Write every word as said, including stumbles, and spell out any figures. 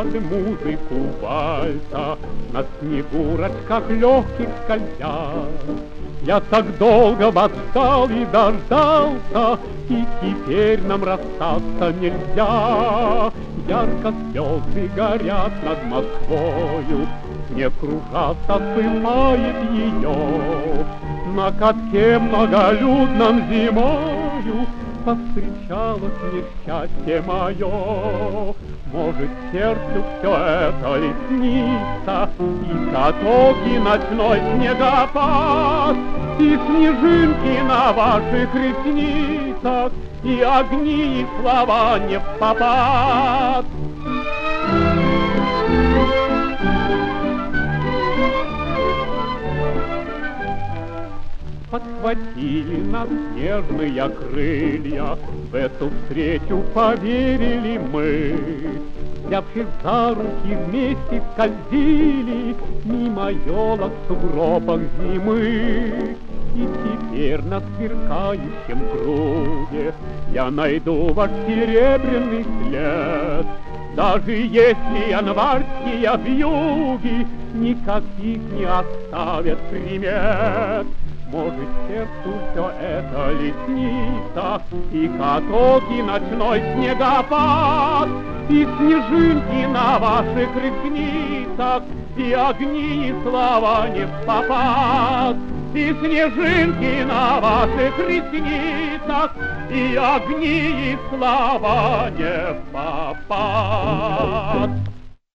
под музыку вальса на снегурочках легких скользят. Я так долго вас ждал и дождался, и теперь нам расстаться нельзя. Ярко звезды горят над Москвою, снег кружась осыпает ее. На катке многолюдном зимою повстречалось несчастье мое. Может, сердцу все это ли снится, и каток, и ночной снегопад, и снежинки на ваших ресницах, и огни, и слова не впопад. Подхватили нас снежные крылья, в эту встречу поверили мы. Взявшись за руки, вместе скользили мимо елок в сугробах зимы. И теперь на сверкающем круге я найду ваш серебряный след. Даже если январские вьюги никаких не оставят примет. Может, сердцу все это ли снится, и каток, и ночной снегопад, и снежинки на ваших ресницах, и огни, и слова не впопад. И снежинки на ваших ресницах, и огни, и слова не впопад.